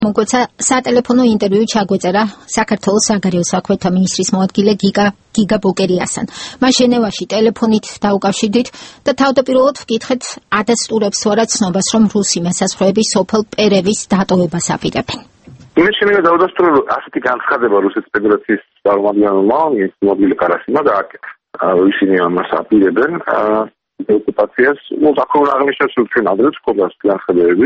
მოგოცა სატელეფონო ინტერვიუ ჩაგვეწერა საქართველოს საგარეო საქმეთა მინისტრის მოადგილე გიგა ბოკერიასთან. მას ჟენევაში ტელეფონით დაუკავშირდით და თავდაპირველად ვკითხეთ ადასტურებს თუ არა ცნობას, რომ რუსი მესაზღვრეები სოფელ პერევის დატოვებას აპირებენ. მე შემიძლია დავადასტურო, რომ ასეთი განცხადება რუსეთის ფედერაციის წარმომადგენელმა მოადგილე კარასიმმა დააკეთა. ისინი ამას აპირებენ ოკუპაციას. აქ აღნიშნავს, რომ ჩვენ ადრეც გვქონდა განცხადებები.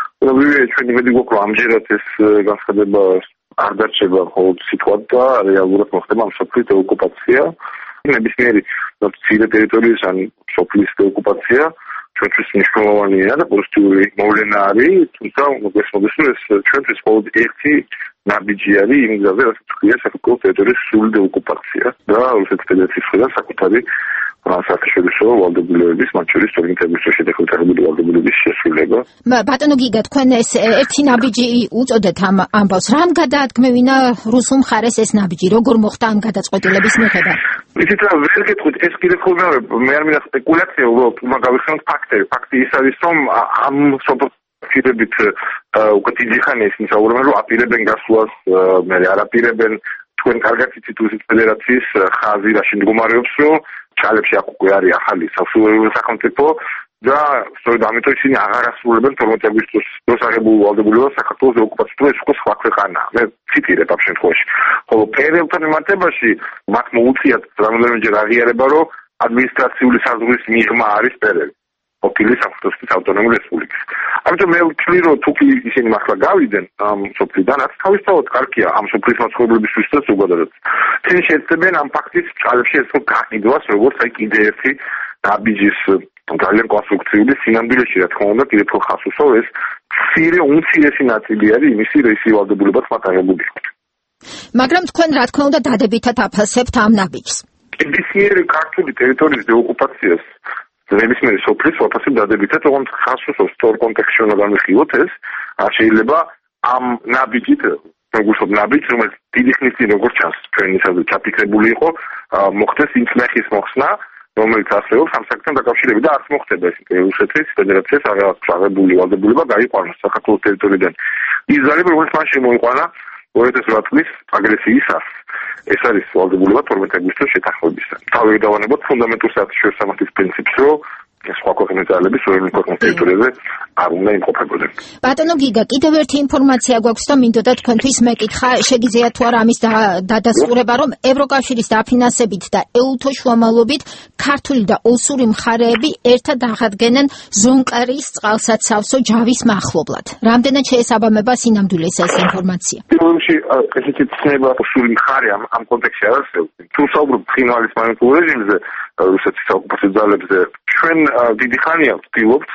ჩვენ იმედი გვაქვს, რომ ამჯერად ეს განცხადება არ დარჩება მხოლოდ სიტყვად და რეალურად მოხდება ამ სოფლის დეოკუპაცია. ნებისმიერი მცირე ტერიტორიის ან სოფლის დეოკუპაცია ჩვენთვის მნიშვნელოვანია და პოზიტიური მოვლენა არის, თუმცა მოგესმოდეს, რომ ეს ჩვენთვის მხოლოდ ერთი ნაბიჯი არის იმ გზაზე, რასაც ხდება საქართველოს ტერიტორიის სრული დეოკუპაცია და რუსეთის ფედერაციის მხრიდან საკუთარი საერთაშორისო ვალდებულებების, მათ შორის ორინტების შედარებით ვალდებულების შესრულება. ბატონო გიგა, თქვენ ეს ერთი ნაბიჯი უწოდეთ ამ ამბავს. რამ გადაადგმევინა რუსულ მხარეს ეს ნაბიჯი? როგორ მოხდა ამ გადაწყვეტილების მიღება? იცით რა, ვერ გეტყვით, ეს კიდევ ხოლმე მე არ მინდა სპეკულაცია, უბრალოდ უნდა გავიხსენოთ ფაქტები. ფაქტი ის არის, რომ ამ სოფლებით უკვე დიდი ხანია ისინი საუბრობენ, რომ აპირებენ გასვლას, მე არ აპირებენ. თქვენ კარგად იცით რუსეთის ფედერაციის ხაზი რაში მდგომარეობს, რომ ჩალებში აქ უკვე არის ახალი სასულიერო სახელმწიფო და სწორედ ამიტომ ისინი აღარ ასრულებენ 12 აგვისტოს დროს აღებულ ვალდებულებას საქართველოს ოკუპაციას, ეს უკვე სხვა ქვეყანაა. მე ციტირებ ამ შემთხვევაში. ხოლო პერელთან მიმართებაში მათ მოუწიათ რამდენიმეჯერ აღიარება, რომ ადმინისტრაციული საზღვრის მიღმა არის პერელი. ოფილის საფრთხის ავტონომიური რესპუბლიკის. ამიტომ მე ვთვლი, რომ თუ კი ისინი მართლა გავიდნენ ამ სოფლიდან, რაც თავისთავად კარგია ამ სოფლის მაცხოვრებლებისთვის და ზოგადად. ისინი შეეცდებიან ამ ფაქტის ჭალებში ეს გაყიდვას, როგორც აი კიდე ერთი ნაბიჯის ძალიან კონსტრუქციული სინამდვილეში, რა თქმა უნდა, კიდევ უფრო ხას უსვავ ეს უმცირესი ნაწილი არის იმისი, რისი ვალდებულებაც მათ აღებული იყო. მაგრამ თქვენ რა თქმა უნდა დადებითად აფასებთ ამ ნაბიჯს. ნებისმიერი ქართული ტერიტორიის დეოკუპაციას ნებისმიერი სოფლის ვაფასებ დადებითად, თუმცა ხას უსვავს სწორ კონტექსტში უნდა განვიხილოთ ეს, არ შეიძლება ამ ნაბიჯით, როგორც ნაბიჯს, რომელიც დიდი ხნის წინ როგორც ჩანს, ჩვენისადმი ჩაფიქრებული იყო, მოხდეს ინცნახის მოხსნა, რომელიც ასეულს ამ საკითხთან დაკავშირებით და არც მოხდება ეს რუსეთის ფედერაციას აღებული ვალდებულება გაიყვანოს საქართველოს ტერიტორიიდან. ის ძალები, რომელიც მან შემოიყვანა 2008 წლის აგრესიის ას. ეს არის ვალდებულება 12 აგვისტოს შეთანხმებისა. თავი დავანებოთ ფუნდამენტურ საერთაშორისო სამართლის პრინციპს, რომ სხვა ქვეყნის ძალები სუვერენი ქვეყნის ტერიტორიაზე არ უნდა იმყოფებოდნენ. ბატონო გიგა, კიდევ ერთი ინფორმაცია გვაქვს და მინდოდა თქვენთვის მეკითხა, შეგიძლიათ თუ არა ამის დადასტურება, რომ ევროკავშირის დაფინანსებით და ეუთო შუამავლობით ქართული და ოსური მხარეები ერთად აღადგენენ ზონკარის წყალსაცავსო ჯავის მახლობლად. რამდენად შეესაბამება სინამდვილეს ეს ინფორმაცია? პირველში ესეთი ცნება ოსური მხარე ამ კონტექსტში არ არსებობს. თუ საუბრობთ ბრწყინვალის მანიპულირებულ რეჟიმზე, რუსეთის ოკუპაციო ძალებზე, ჩვენ დიდი ხანია ვცდილობთ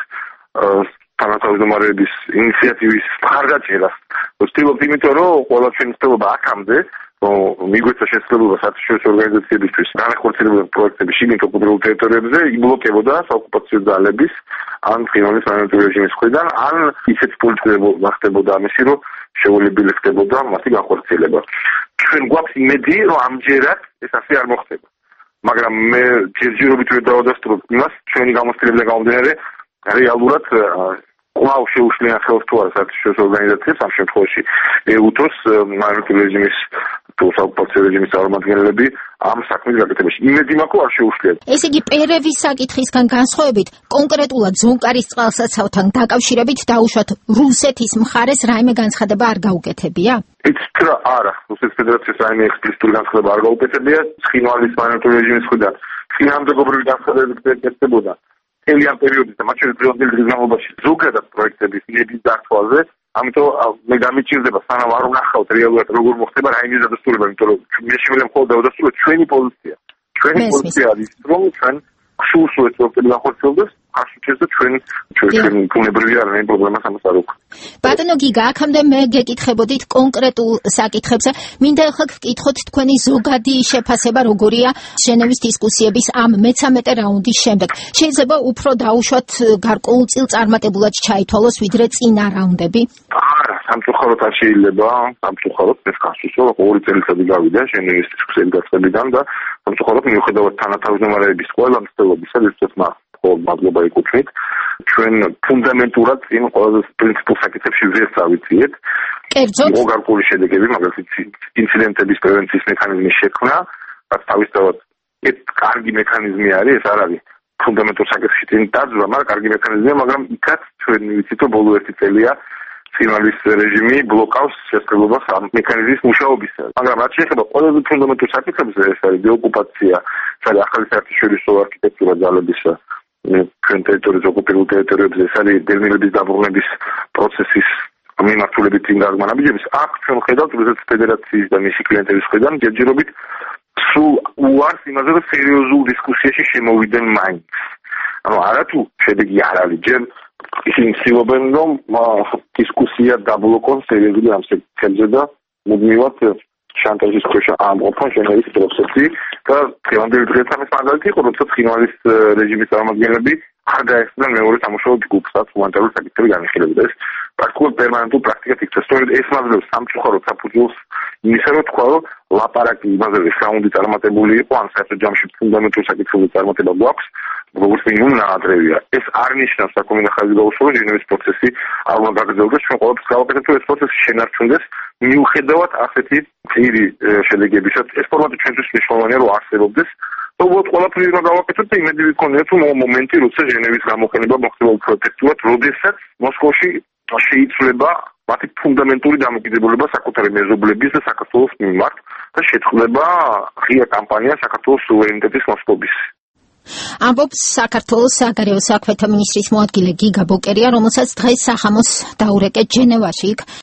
თანათავმჯდომარეების ინიციატივის მხარდაჭერას. ვცდილობთ იმიტომ, რომ ყველა ჩვენი ცდილობა აქამდე, რომ მიგვეცა შესაძლებლობა საერთაშორისო ორგანიზაციებისთვის განახორციელებდნენ პროექტები შიგნით ოკუპირებულ ტერიტორიებზე, იბლოკებოდა საოკუპაციო ძალების ან ბრწყინვალის მანიპულირებულ რეჟიმის მხრიდან, ან ისეთ პოლიტიკები ხდებოდა ამისი, რომ შეუძლებელი ხდებოდა მათი განხორციელება. ჩვენ გვაქვს იმედი, რომ ამჯერად ეს ასე არ მოხდება. მაგრამ მე ჯერჯერობით ვერ დავადასტურებ იმას, ჩვენი გამოცდილებიდან გამომდინარე, რეალურად კვლავ შეუშლიან ხელს თუ არა საერთაშორისო ორგანიზაციებს, ამ შემთხვევაში ეუთოს მანიპულირებულ რეჟიმის თუ საოკუპაციო რეჟიმის წარმომადგენლები ამ საქმის გაკეთებაში. იმედი მაქვს, არ შეუშლიათ. ესე იგი, პერევის საკითხისგან განსხვავებით, კონკრეტულად ზონკარის წყალსაცავთან დაკავშირებით დაუშვათ რუსეთის მხარეს რაიმე განცხადება არ გაუკეთებია? იცით რა, არა, რუსეთის ფედერაციის რაიმე ექსპლიციტური განცხადება არ გაუკეთებია, ბრწყინვალის მანიპულირებულ რეჟიმის მხრიდან წინამძღობრული განცხადებები გკეთდებოდა. მთელი ამ პერიოდის და მათ შორის დღევანდელ დღის განმავლობაში ზოგადად პროექტების ნების დართვაზე, ამიტომ მე გამიჭირდება სანამ არ ვნახავთ რეალურად როგორ მოხდება რაიმე დადასტურება, იმიტომ რომ მე შემიძლია მხოლოდ დავადასტურო ჩვენი პოზიცია. ჩვენი პოზიცია არის, რომ ჩვენ სულს ეს პროექტები განხორციელდეს, არც უჩეს და ჩვენ ბუნებრივი არ არის პრობლემას ამას არ აქვს. ბატონო გიგა, აქამდე მე გეკითხებოდით კონკრეტულ საკითხებზე. მინდა ახლა გკითხოთ თქვენი ზოგადი შეფასება როგორია ჟენევის დისკუსიების ამ მე-13 რაუნდის შემდეგ. შეიძლება უფრო დაუშვათ გარკვეულწილ წარმატებულად ჩაითვალოს ვიდრე წინა რაუნდები? არა, სამწუხაროდ არ შეიძლება, სამწუხაროდ ეს გასულსო 2 წელიწადი გავიდა ჟენევის დისკუსიების დაწყებიდან და სამწუხაროდ მიუხედავად თანათავმჯდომარეების ყველა მცდელობისა, რითაც მადლობა იკუთვნით, ჩვენ ფუნდამენტურად წინ ყველაზე პრინციპულ საკითხებში ვერ წავიციეთ. კერძოდ იყო გარკვეული შედეგები, მაგალითად ინციდენტების პრევენციის მექანიზმის შექმნა, რაც თავისთავად კარგი მექანიზმი არის, ეს არ არის ფუნდამენტურ საკითხში დაძვრა, მაგრამ კარგი მექანიზმია, მაგრამ იქაც ჩვენ ვიცით, რომ ბოლო 1 წელია ცხინვალის რეჟიმი ბლოკავს შესაძლებლობას ამ მექანიზმის მუშაობისა. მაგრამ რაც შეეხება ყველაზე ფუნდამენტურ საკითხებს, ეს არის დეოკუპაცია, ეს არის ახალი საერთაშორისო არქიტექტურა ძალებისა ჩვენ ტერიტორიაზე, ოკუპირებულ ტერიტორიებზე, ეს არის დევნილების დაბრუნების პროცესის მიმართულებით წინ გაგმანაბიჯების. აქ ჩვენ ხედავთ რუსეთის ფედერაციის და მისი კლიენტების მხრიდან ჯერჯერობით სულ უარს იმაზე, რომ სერიოზულ დისკუსიაში შემოვიდნენ მაინც. ანუ არათუ შედეგი არ არის, ჯერ ისინი ცდილობენ, რომ დისკუსია დაბლოკონ სერიოზული ამ საკითხებზე და მუდმივად შანტაჟის ქვეშ ამყოფონ ჟენევის პროცესი და დღევანდელი დღეთან ეს მაგალითი იყო, როცა ცხინვალის რეჟიმის წარმომადგენლები არ დაესწრნენ მეორე სამუშაო ჯგუფსაც ჰუმანიტარული საკითხები განიხილებოდა. ეს პრაქტიკულად პერმანენტულ პრაქტიკად იქცა. სწორედ ეს მაძლევს სამწუხაროდ საფუძველს იმისა, რომ თქვა, რომ ლაპარაკი იმაზე, საუნდი წარმატებული იყო, ან საერთოდ ჯამში ფუნდამენტურ საკითხებზე წარმატება გვაქვს, როგორც მინიმუმ ნაადრევია. ეს არ ნიშნავს საკუთარ ხაზი გაუსრულოს ჟენევის პროცესი არ უნდა გაგრძელდეს. ჩვენ ყოველთვის გავაკეთებთ, რომ ეს პროცესი შენარჩუნდეს, მიუხედავად ასეთი ძირი შედეგებისა. ეს ფორმატი ჩვენთვის მნიშვნელოვანია, რომ არსებობდეს. უბრალოდ ყველაფერი უნდა გავაკეთოთ და იმედი ვიქონიათ, რომ მომენტი, როცა ჟენევის გამოყენება მოხდება უფრო ეფექტურად, როდესაც მოსკოვში შეიცვლება მათი ფუნდამენტური დამოკიდებულება საკუთარი მეზობლების და საქართველოს მიმართ და შეწყდება ღია კამპანია საქართველოს სუვერენიტეტის მოსპობის. ამბობს საქართველოს საგარეო საქმეთა მინისტრის მოადგილე გიგა ბოკერია, რომელსაც დღეს სახამოს დაურეკეთ ჟენევაში.